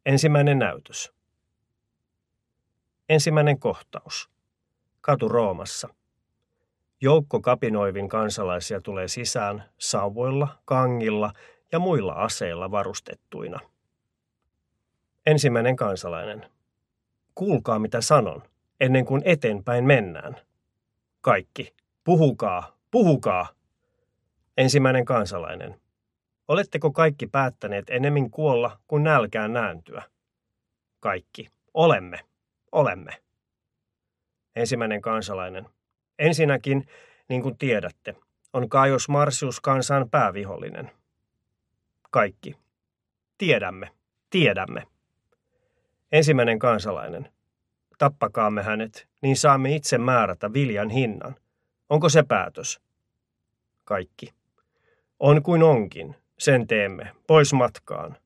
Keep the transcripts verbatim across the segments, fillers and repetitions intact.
Ensimmäinen näytös. Ensimmäinen kohtaus. Katu Roomassa. Joukko kapinoivin kansalaisia tulee sisään sauvoilla, kangilla ja muilla aseilla varustettuina. Ensimmäinen kansalainen. Kuulkaa mitä sanon, ennen kuin eteenpäin mennään. Kaikki. Puhukaa, puhukaa. Ensimmäinen kansalainen. Oletteko kaikki päättäneet ennemmin kuolla kuin nälkään nääntyä? Kaikki. Olemme. Olemme. Ensimmäinen kansalainen. Ensinnäkin, niin kuin tiedätte, on Gaius Marcius kansan päävihollinen. Kaikki. Tiedämme. Tiedämme. Ensimmäinen kansalainen. Tappakaamme hänet, niin saamme itse määrätä viljan hinnan. Onko se päätös? Kaikki. On kuin onkin. Sen teemme. Pois matkaan.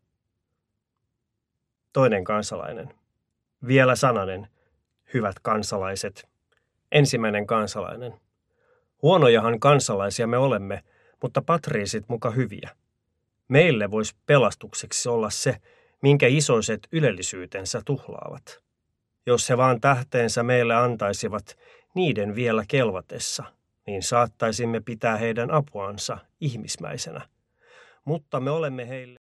Toinen kansalainen. Vielä sananen. Hyvät kansalaiset. Ensimmäinen kansalainen. Huonojahan kansalaisia me olemme, mutta patriisit muka hyviä. Meille voisi pelastukseksi olla se, minkä isoiset ylellisyytensä tuhlaavat. Jos he vaan tähteensä meille antaisivat niiden vielä kelvatessa, niin saattaisimme pitää heidän apuansa ihmismäisenä. Mutta me olemme heille